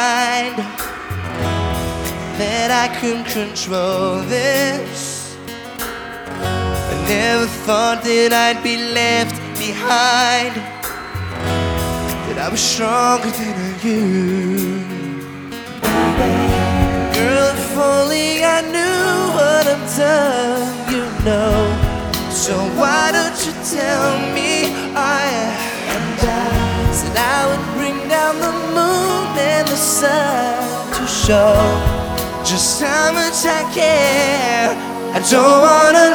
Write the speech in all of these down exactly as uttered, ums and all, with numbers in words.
mind that I could control this. I never thought that I'd be left behind, that I was stronger than you. Girl, if only I knew what I've done, you know. So why don't you tell me? I and I said I would bring down the moon and the sun to show just how much I care. I don't wanna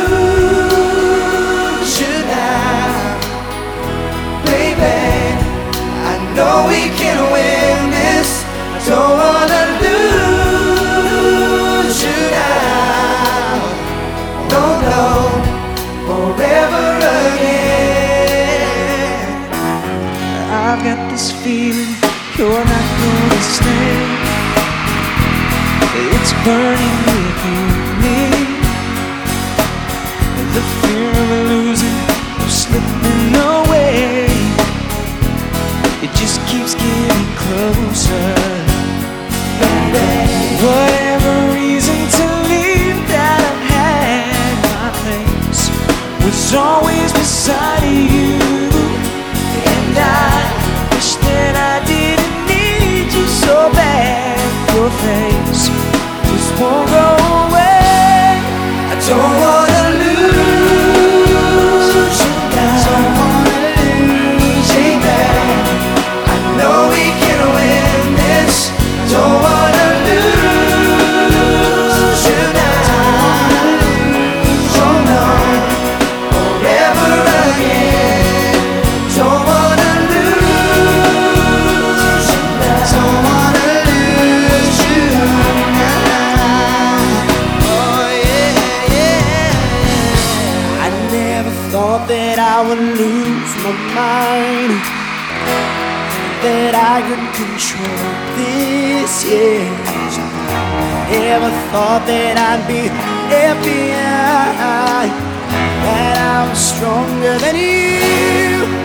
lose you now, baby. I know we can win this. I don't wanna lose you now, no, no, forever again. I've got this feeling you're not gonna stay. It's burning within me, the fear of losing, of slipping away. It just keeps getting closer. Whatever reason to leave, that I've had my place was always beside you. And I wish that I didn't need you so bad. Your face just won't go away. I don't wanna lose you now. Don't wanna lose you now. I know we can win this. Don't wanna lose you now. Oh no, forever again. Don't wanna lose you now. Don't wanna lose you now. Oh yeah, yeah. I never thought that I would lose my mind, that I could control this, yeah. Never thought that I'd be left behind, that I was stronger than you.